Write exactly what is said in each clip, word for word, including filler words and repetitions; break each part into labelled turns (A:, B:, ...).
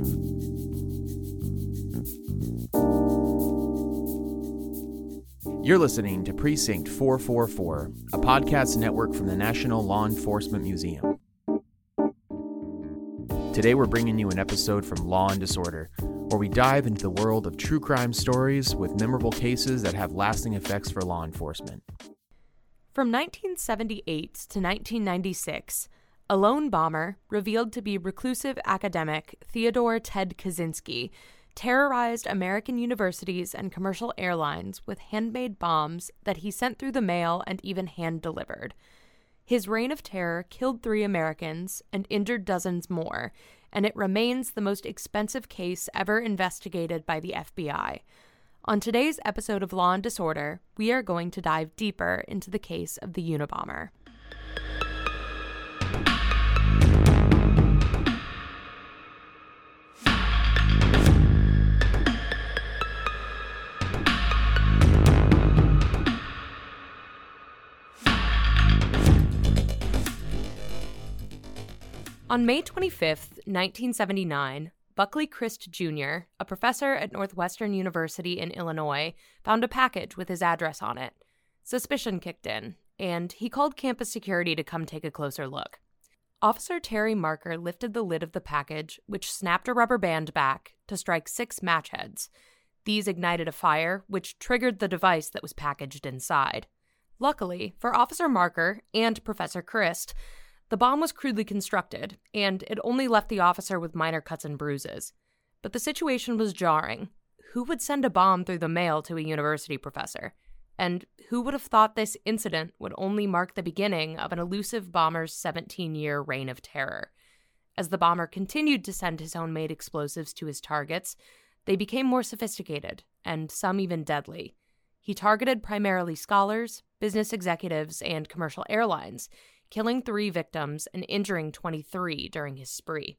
A: You're listening to Precinct four forty-four, a podcast network from the National Law Enforcement Museum. Today we're bringing you an episode from Law and Disorder, where we dive into the world of true crime stories with memorable cases that have lasting effects for law enforcement.
B: From nineteen seventy-eight to nineteen ninety-six, a lone bomber, revealed to be reclusive academic Theodore Ted Kaczynski, terrorized American universities and commercial airlines with handmade bombs that he sent through the mail and even hand-delivered. His reign of terror killed three Americans and injured dozens more, and it remains the most expensive case ever investigated by the F B I. On today's episode of Law and Disorder, we are going to dive deeper into the case of the Unabomber. On May twenty-fifth, nineteen seventy-nine, Buckley Crist Junior, a professor at Northwestern University in Illinois, found a package with his address on it. Suspicion kicked in, and he called campus security to come take a closer look. Officer Terry Marker lifted the lid of the package, which snapped a rubber band back to strike six match heads. These ignited a fire, which triggered the device that was packaged inside. Luckily, for Officer Marker and Professor Crist, the bomb was crudely constructed, and it only left the officer with minor cuts and bruises. But the situation was jarring. Who would send a bomb through the mail to a university professor? And who would have thought this incident would only mark the beginning of an elusive bomber's seventeen-year reign of terror? As the bomber continued to send his own made explosives to his targets, they became more sophisticated, and some even deadly. He targeted primarily scholars, business executives, and commercial airlines, killing three victims and injuring twenty-three during his spree.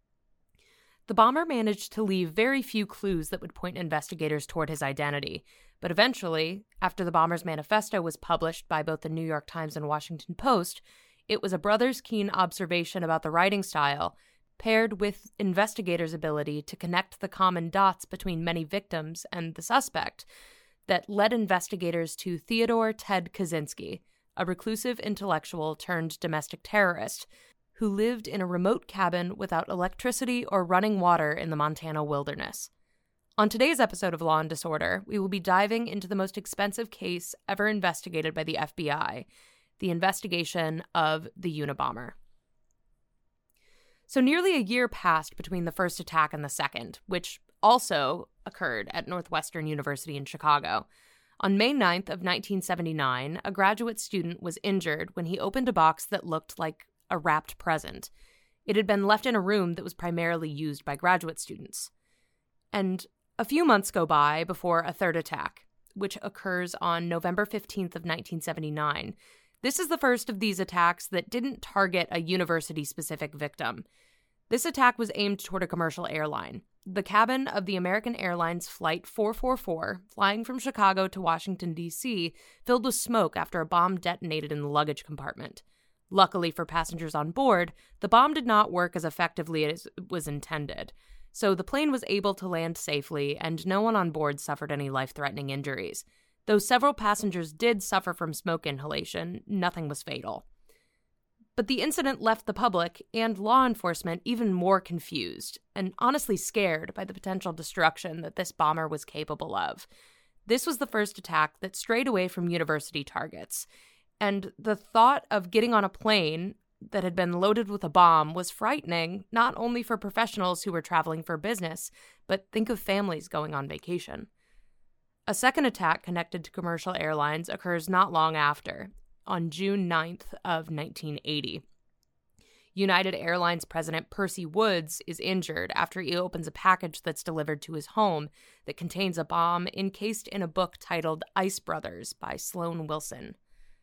B: The bomber managed to leave very few clues that would point investigators toward his identity, but eventually, after the bomber's manifesto was published by both the New York Times and Washington Post, it was a brother's keen observation about the writing style, paired with investigators' ability to connect the common dots between many victims and the suspect, that led investigators to Theodore Ted Kaczynski, a reclusive intellectual turned domestic terrorist who lived in a remote cabin without electricity or running water in the Montana wilderness. On today's episode of Law and Disorder, we will be diving into the most expensive case ever investigated by the F B I, the investigation of the Unabomber. So nearly a year passed between the first attack and the second, which also occurred at Northwestern University in Chicago. On May ninth of nineteen seventy-nine, a graduate student was injured when he opened a box that looked like a wrapped present. It had been left in a room that was primarily used by graduate students. And a few months go by before a third attack, which occurs on November fifteenth of nineteen seventy-nine. This is the first of these attacks that didn't target a university-specific victim. This attack was aimed toward a commercial airline. The cabin of the American Airlines Flight four forty-four, flying from Chicago to Washington, D C, filled with smoke after a bomb detonated in the luggage compartment. Luckily for passengers on board, the bomb did not work as effectively as it was intended, so the plane was able to land safely and no one on board suffered any life-threatening injuries. Though several passengers did suffer from smoke inhalation, nothing was fatal. But the incident left the public and law enforcement even more confused and honestly scared by the potential destruction that this bomber was capable of. This was the first attack that strayed away from university targets, and the thought of getting on a plane that had been loaded with a bomb was frightening, not only for professionals who were traveling for business, but think of families going on vacation. A second attack connected to commercial airlines occurs not long after, on June ninth of nineteen eighty. United Airlines President Percy Woods is injured after he opens a package that's delivered to his home that contains a bomb encased in a book titled Ice Brothers by Sloan Wilson.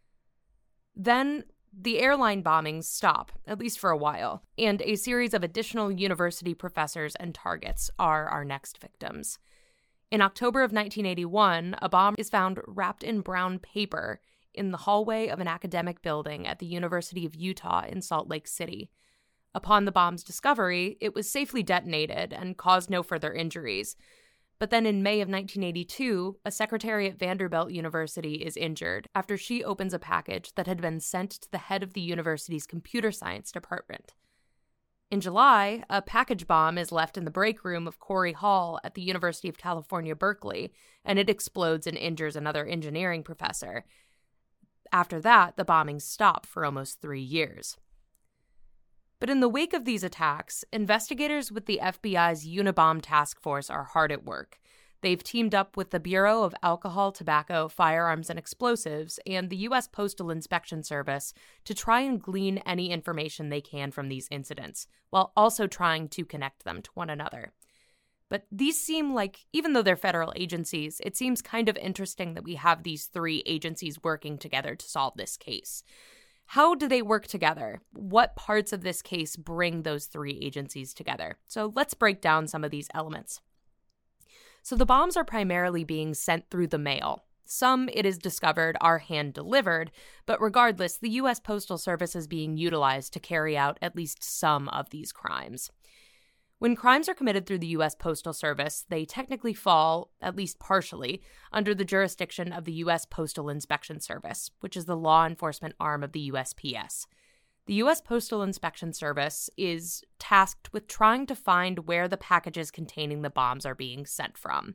B: Then the airline bombings stop, at least for a while, and a series of additional university professors and targets are our next victims. In October of nineteen eighty-one, a bomb is found wrapped in brown paper in the hallway of an academic building at the University of Utah in Salt Lake City. Upon the bomb's discovery, it was safely detonated and caused no further injuries. But then in May of nineteen eighty-two, a secretary at Vanderbilt University is injured after she opens a package that had been sent to the head of the university's computer science department. In July, a package bomb is left in the break room of Corey Hall at the University of California, Berkeley, and it explodes and injures another engineering professor. After that, the bombings stop for almost three years. But in the wake of these attacks, investigators with the F B I's Unabomb task force are hard at work. They've teamed up with the Bureau of Alcohol, Tobacco, Firearms, and Explosives and the U S Postal Inspection Service to try and glean any information they can from these incidents, while also trying to connect them to one another. But these seem like, even though they're federal agencies, it seems kind of interesting that we have these three agencies working together to solve this case. How do they work together? What parts of this case bring those three agencies together? So let's break down some of these elements. So the bombs are primarily being sent through the mail. Some, it is discovered, are hand-delivered, but regardless, the U S Postal Service is being utilized to carry out at least some of these crimes. When crimes are committed through the U S Postal Service, they technically fall, at least partially, under the jurisdiction of the U S Postal Inspection Service, which is the law enforcement arm of the U S P S. The U S Postal Inspection Service is tasked with trying to find where the packages containing the bombs are being sent from.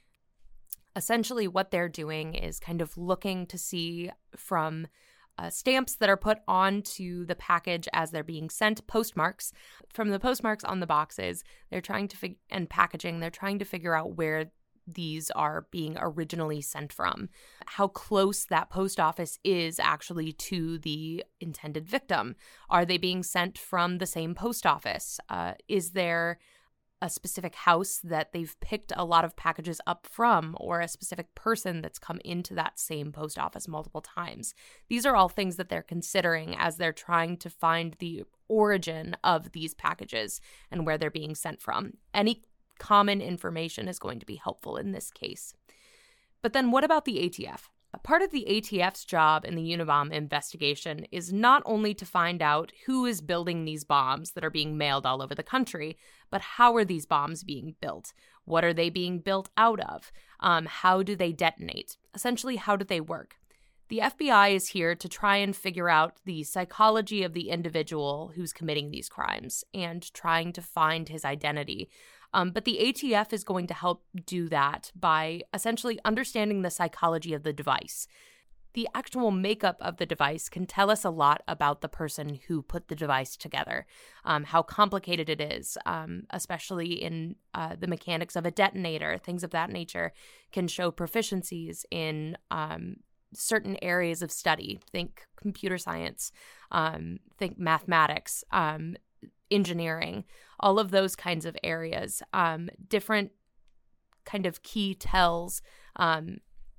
B: Essentially, what they're doing is kind of looking to see from Uh, stamps that are put onto the package as they're being sent, postmarks. From the postmarks on the boxes, they're trying to fig- and packaging, they're trying to figure out where these are being originally sent from, how close that post office is actually to the intended victim. Are they being sent from the same post office? Uh, is there a specific house that they've picked a lot of packages up from, or a specific person that's come into that same post office multiple times? These are all things that they're considering as they're trying to find the origin of these packages and where they're being sent from. Any common information is going to be helpful in this case. But then what about the A T F? A part of the A T F's job in the Unabomb investigation is not only to find out who is building these bombs that are being mailed all over the country, but how are these bombs being built? What are they being built out of? Um, how do they detonate? Essentially, how do they work? The F B I is here to try and figure out the psychology of the individual who's committing these crimes and trying to find his identity. Um, but the A T F is going to help do that by essentially understanding the psychology of the device. The actual makeup of the device can tell us a lot about the person who put the device together, um, how complicated it is, um, especially in uh, the mechanics of a detonator. Things of that nature can show proficiencies in um, certain areas of study. Think computer science, um, think mathematics, um, engineering, all of those kinds of areas. Um, different kind of key tells um,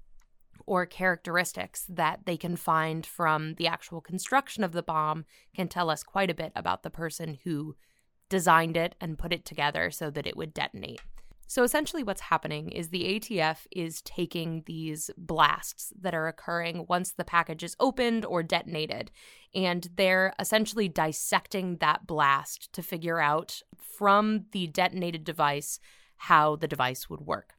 B: or characteristics that they can find from the actual construction of the bomb can tell us quite a bit about the person who designed it and put it together so that it would detonate. So essentially what's happening is the A T F is taking these blasts that are occurring once the package is opened or detonated, and they're essentially dissecting that blast to figure out from the detonated device how the device would work.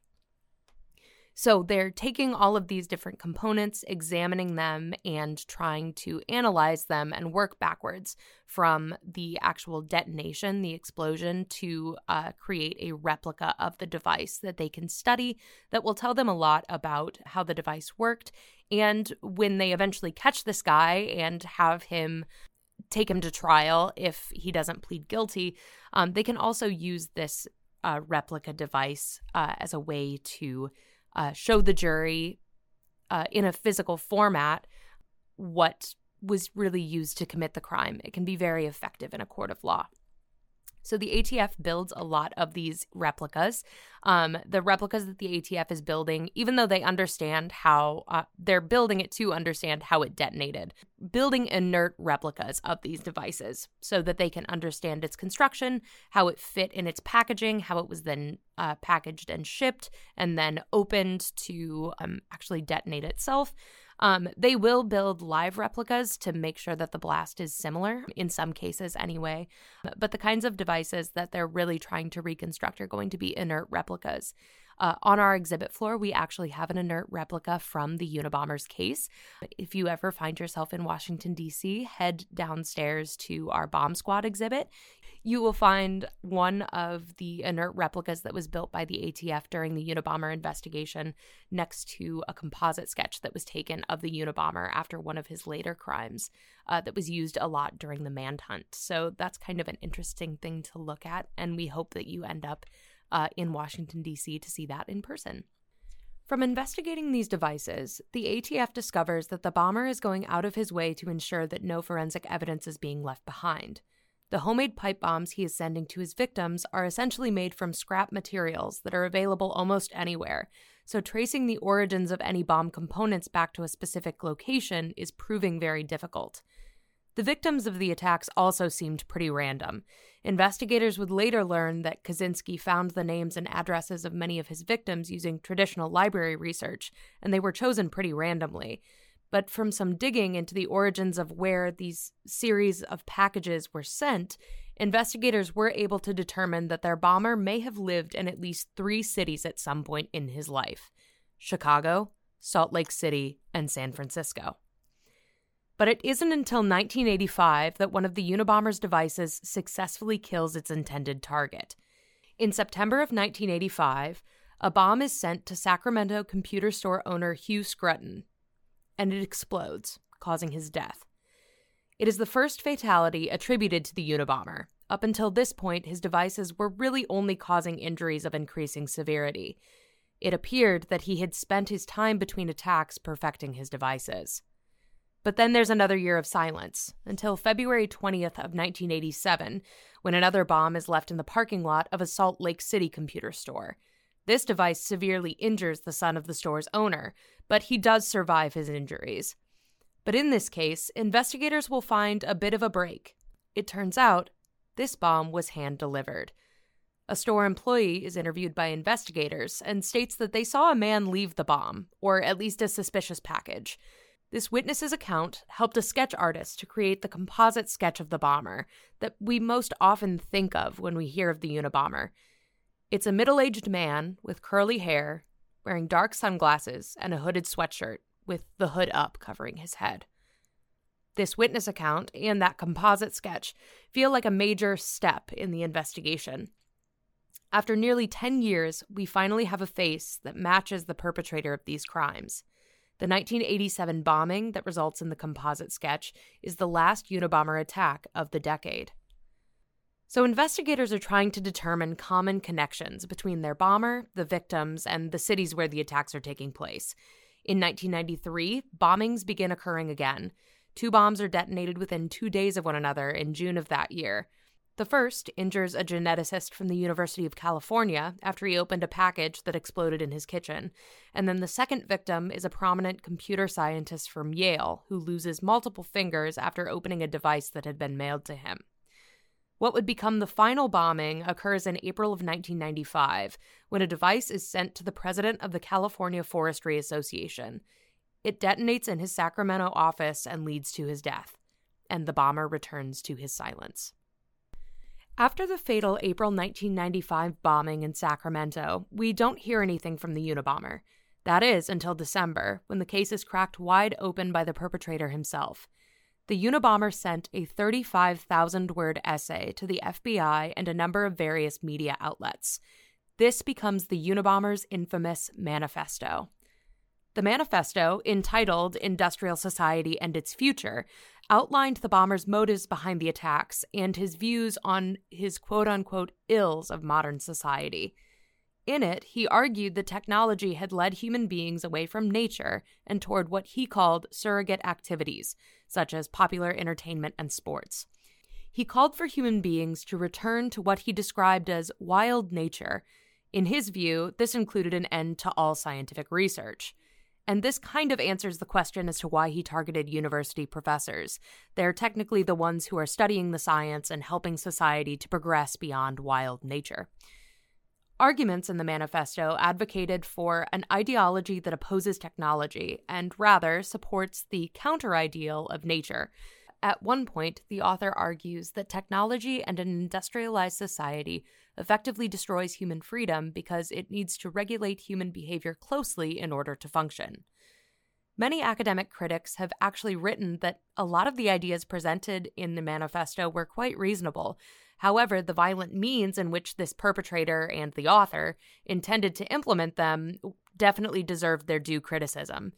B: So they're taking all of these different components, examining them, and trying to analyze them and work backwards from the actual detonation, the explosion, to uh, create a replica of the device that they can study that will tell them a lot about how the device worked. And when they eventually catch this guy and have him take him to trial if he doesn't plead guilty, um, they can also use this uh, replica device uh, as a way to Uh, show the jury uh, in a physical format what was really used to commit the crime. It can be very effective in a court of law. So the A T F builds a lot of these replicas. Um, the replicas that the A T F is building, even though they understand how, uh, they're building it to understand how it detonated, building inert replicas of these devices so that they can understand its construction, how it fit in its packaging, how it was then uh, packaged and shipped, and then opened to um, actually detonate itself. Um, they will build live replicas to make sure that the blast is similar, in some cases anyway. But the kinds of devices that they're really trying to reconstruct are going to be inert replicas. Uh, on our exhibit floor, we actually have an inert replica from the Unabomber's case. If you ever find yourself in Washington, D C, head downstairs to our bomb squad exhibit. You will find one of the inert replicas that was built by the A T F during the Unabomber investigation next to a composite sketch that was taken of the Unabomber after one of his later crimes uh, that was used a lot during the manhunt. So that's kind of an interesting thing to look at, and we hope that you end up uh, in Washington, D C to see that in person. From investigating these devices, the A T F discovers that the bomber is going out of his way to ensure that no forensic evidence is being left behind. The homemade pipe bombs he is sending to his victims are essentially made from scrap materials that are available almost anywhere, so tracing the origins of any bomb components back to a specific location is proving very difficult. The victims of the attacks also seemed pretty random. Investigators would later learn that Kaczynski found the names and addresses of many of his victims using traditional library research, and they were chosen pretty randomly. But from some digging into the origins of where these series of packages were sent, investigators were able to determine that their bomber may have lived in at least three cities at some point in his life: Chicago, Salt Lake City, and San Francisco. But it isn't until nineteen eighty-five that one of the Unabomber's devices successfully kills its intended target. In September of nineteen eighty-five, a bomb is sent to Sacramento computer store owner Hugh Scruton, and it explodes, causing his death. It is the first fatality attributed to the Unabomber. Up until this point, his devices were really only causing injuries of increasing severity. It appeared that he had spent his time between attacks perfecting his devices. But then there's another year of silence, until February twentieth of nineteen eighty-seven, when another bomb is left in the parking lot of a Salt Lake City computer store. This device severely injures the son of the store's owner, but he does survive his injuries. But in this case, investigators will find a bit of a break. It turns out, this bomb was hand-delivered. A store employee is interviewed by investigators and states that they saw a man leave the bomb, or at least a suspicious package. This witness's account helped a sketch artist to create the composite sketch of the bomber that we most often think of when we hear of the Unabomber. It's a middle-aged man with curly hair, wearing dark sunglasses and a hooded sweatshirt with the hood up covering his head. This witness account and that composite sketch feel like a major step in the investigation. After nearly ten years, we finally have a face that matches the perpetrator of these crimes. The nineteen eighty-seven bombing that results in the composite sketch is the last Unabomber attack of the decade. So investigators are trying to determine common connections between their bomber, the victims, and the cities where the attacks are taking place. In nineteen ninety-three, bombings begin occurring again. Two bombs are detonated within two days of one another in June of that year. The first injures a geneticist from the University of California after he opened a package that exploded in his kitchen. And then the second victim is a prominent computer scientist from Yale who loses multiple fingers after opening a device that had been mailed to him. What would become the final bombing occurs in April of nineteen ninety-five, when a device is sent to the president of the California Forestry Association. It detonates in his Sacramento office and leads to his death, and the bomber returns to his silence. After the fatal April nineteen ninety-five bombing in Sacramento, we don't hear anything from the Unabomber. That is, until December, when the case is cracked wide open by the perpetrator himself. The Unabomber sent a thirty-five thousand word essay to the F B I and a number of various media outlets. This becomes the Unabomber's infamous manifesto. The manifesto, entitled Industrial Society and Its Future, outlined the bomber's motives behind the attacks and his views on his quote-unquote ills of modern society. In it, he argued that technology had led human beings away from nature and toward what he called surrogate activities, such as popular entertainment and sports. He called for human beings to return to what he described as wild nature. In his view, this included an end to all scientific research. And this kind of answers the question as to why he targeted university professors. They're technically the ones who are studying the science and helping society to progress beyond wild nature. Arguments in the manifesto advocated for an ideology that opposes technology and rather supports the counter-ideal of nature. At one point, the author argues that technology and an industrialized society effectively destroys human freedom because it needs to regulate human behavior closely in order to function. Many academic critics have actually written that a lot of the ideas presented in the manifesto were quite reasonable. However, the violent means in which this perpetrator and the author intended to implement them definitely deserved their due criticism.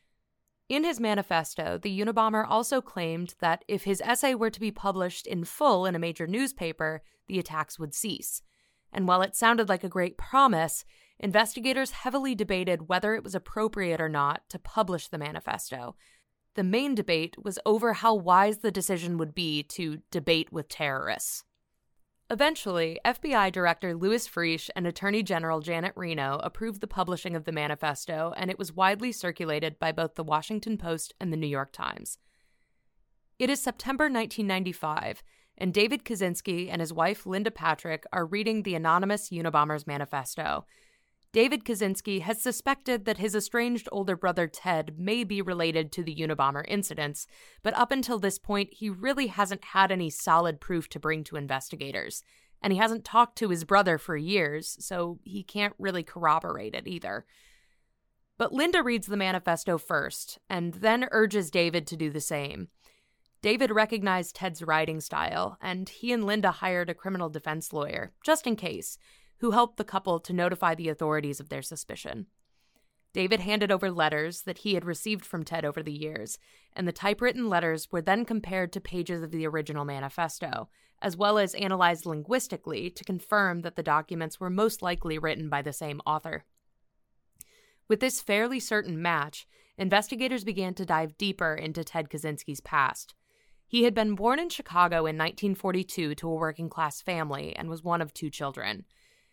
B: In his manifesto, the Unabomber also claimed that if his essay were to be published in full in a major newspaper, the attacks would cease. And while it sounded like a great promise, investigators heavily debated whether it was appropriate or not to publish the manifesto. The main debate was over how wise the decision would be to debate with terrorists. Eventually, F B I Director Louis Freeh and Attorney General Janet Reno approved the publishing of the manifesto, and it was widely circulated by both the Washington Post and the New York Times. It is September nineteen ninety-five, and David Kaczynski and his wife Linda Patrick are reading the anonymous Unabomber's manifesto. David Kaczynski has suspected that his estranged older brother Ted may be related to the Unabomber incidents, but up until this point, he really hasn't had any solid proof to bring to investigators. And he hasn't talked to his brother for years, so he can't really corroborate it either. But Linda reads the manifesto first, and then urges David to do the same. David recognized Ted's writing style, and he and Linda hired a criminal defense lawyer, just in case, who helped the couple to notify the authorities of their suspicion. David handed over letters that he had received from Ted over the years, and the typewritten letters were then compared to pages of the original manifesto, as well as analyzed linguistically to confirm that the documents were most likely written by the same author. With this fairly certain match, investigators began to dive deeper into Ted Kaczynski's past. He had been born in Chicago in nineteen forty-two to a working-class family and was one of two children.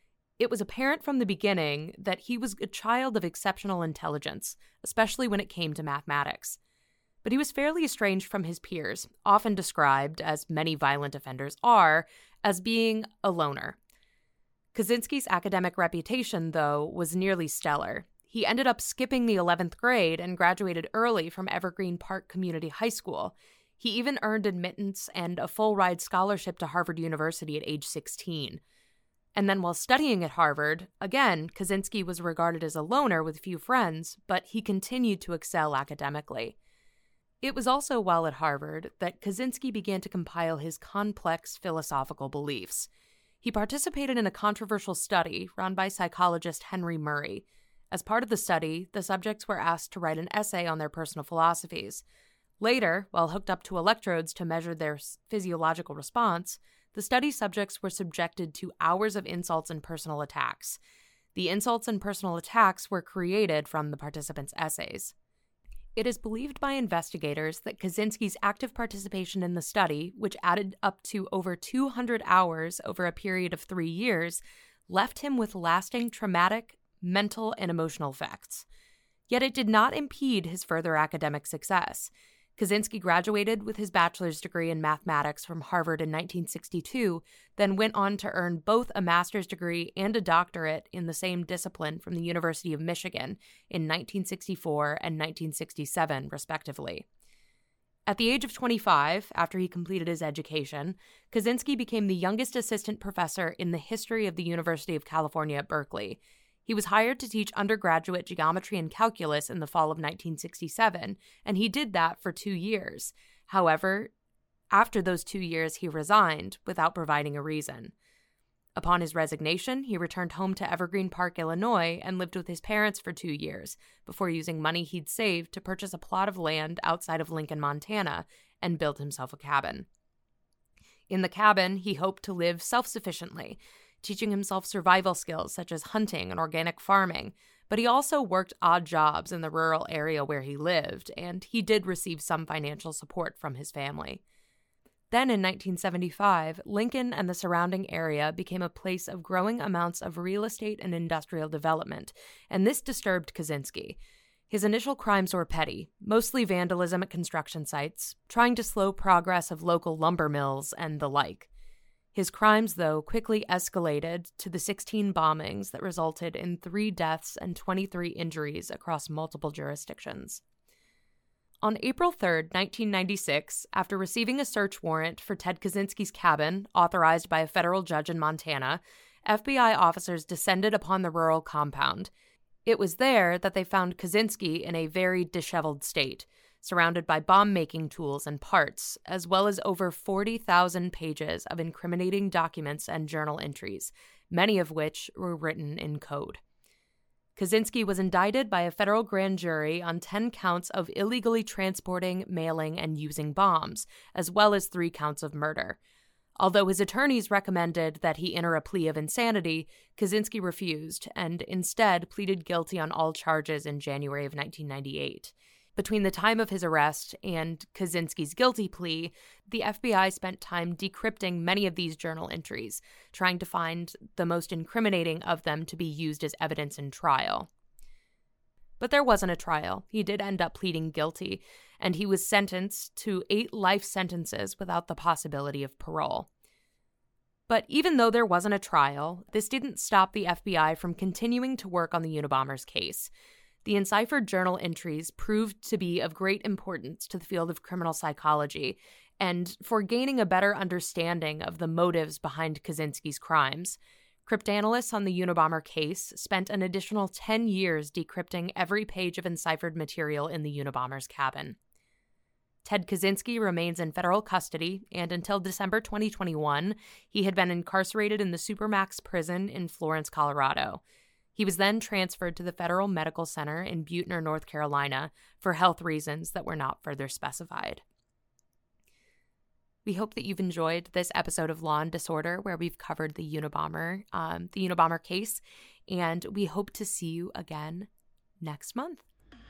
B: It was apparent from the beginning that he was a child of exceptional intelligence, especially when it came to mathematics. But he was fairly estranged from his peers, often described, as many violent offenders are, as being a loner. Kaczynski's academic reputation, though, was nearly stellar. He ended up skipping the eleventh grade and graduated early from Evergreen Park Community High School. He even earned admittance and a full-ride scholarship to Harvard University at age sixteen. And then while studying at Harvard, again, Kaczynski was regarded as a loner with few friends, but he continued to excel academically. It was also while at Harvard that Kaczynski began to compile his complex philosophical beliefs. He participated in a controversial study run by psychologist Henry Murray. As part of the study, the subjects were asked to write an essay on their personal philosophies. Later, while hooked up to electrodes to measure their physiological response, the study subjects were subjected to hours of insults and personal attacks. The insults and personal attacks were created from the participants' essays. It is believed by investigators that Kaczynski's active participation in the study, which added up to over two hundred hours over a period of three years, left him with lasting traumatic, mental, and emotional effects. Yet it did not impede his further academic success. Kaczynski graduated with his bachelor's degree in mathematics from Harvard in nineteen sixty-two, then went on to earn both a master's degree and a doctorate in the same discipline from the University of Michigan in nineteen sixty-four and nineteen sixty-seven, respectively. At the age of twenty-five, after he completed his education, Kaczynski became the youngest assistant professor in the history of the University of California at Berkeley. He was hired to teach undergraduate geometry and calculus in the fall of nineteen sixty-seven, and he did that for two years. However, after those two years, he resigned without providing a reason. Upon his resignation, he returned home to Evergreen Park, Illinois, and lived with his parents for two years, before using money he'd saved to purchase a plot of land outside of Lincoln, Montana, and build himself a cabin. In the cabin, he hoped to live self-sufficiently, teaching himself survival skills such as hunting and organic farming, but he also worked odd jobs in the rural area where he lived, and he did receive some financial support from his family. Then in nineteen seventy-five, Lincoln and the surrounding area became a place of growing amounts of real estate and industrial development, and this disturbed Kaczynski. His initial crimes were petty, mostly vandalism at construction sites, trying to slow progress of local lumber mills, and the like. His crimes, though, quickly escalated to the sixteen bombings that resulted in three deaths and twenty-three injuries across multiple jurisdictions. On April third, nineteen ninety-six, after receiving a search warrant for Ted Kaczynski's cabin, authorized by a federal judge in Montana, F B I officers descended upon the rural compound. It was there that they found Kaczynski in a very disheveled state, surrounded by bomb-making tools and parts, as well as over forty thousand pages of incriminating documents and journal entries, many of which were written in code. Kaczynski was indicted by a federal grand jury on ten counts of illegally transporting, mailing, and using bombs, as well as three counts of murder. Although his attorneys recommended that he enter a plea of insanity, Kaczynski refused and instead pleaded guilty on all charges in January of nineteen ninety-eight. Between the time of his arrest and Kaczynski's guilty plea, the F B I spent time decrypting many of these journal entries, trying to find the most incriminating of them to be used as evidence in trial. But there wasn't a trial. He did end up pleading guilty, and he was sentenced to eight life sentences without the possibility of parole. But even though there wasn't a trial, this didn't stop the F B I from continuing to work on the Unabomber's case. The enciphered journal entries proved to be of great importance to the field of criminal psychology, and for gaining a better understanding of the motives behind Kaczynski's crimes, cryptanalysts on the Unabomber case spent an additional ten years decrypting every page of enciphered material in the Unabomber's cabin. Ted Kaczynski remains in federal custody, and until December twenty twenty-one, he had been incarcerated in the Supermax prison in Florence, Colorado. He was then transferred to the Federal Medical Center in Buechner, North Carolina, for health reasons that were not further specified. We hope that you've enjoyed this episode of Law and Disorder, where we've covered the Unabomber, um, the Unabomber case, and we hope to see you again next month.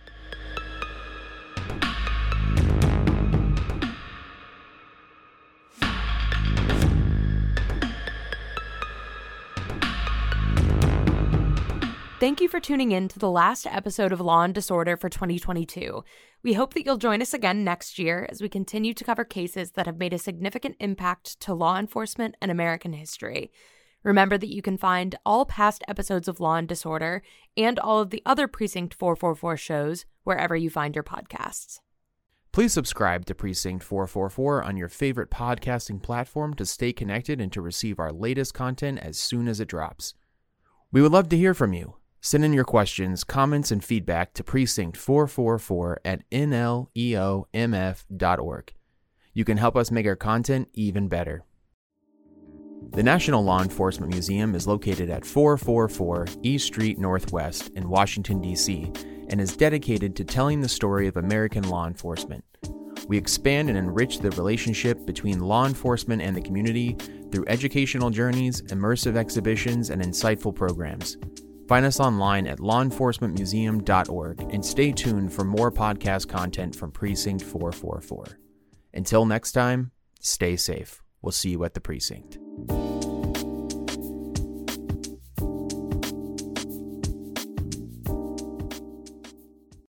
B: Thank you for tuning in to the last episode of Law and Disorder for twenty twenty-two. We hope that you'll join us again next year as we continue to cover cases that have made a significant impact to law enforcement and American history. Remember that you can find all past episodes of Law and Disorder and all of the other Precinct four forty-four shows wherever you find your podcasts.
A: Please subscribe to Precinct four forty-four on your favorite podcasting platform to stay connected and to receive our latest content as soon as it drops. We would love to hear from you. Send in your questions, comments, and feedback to precinct four forty-four at N L E O M F dot org. You can help us make our content even better. The National Law Enforcement Museum is located at four forty-four East Street Northwest in Washington, D C, and is dedicated to telling the story of American law enforcement. We expand and enrich the relationship between law enforcement and the community through educational journeys, immersive exhibitions, and insightful programs. Find us online at law enforcement museum dot org and stay tuned for more podcast content from Precinct four forty-four. Until next time, stay safe. We'll see you at the precinct.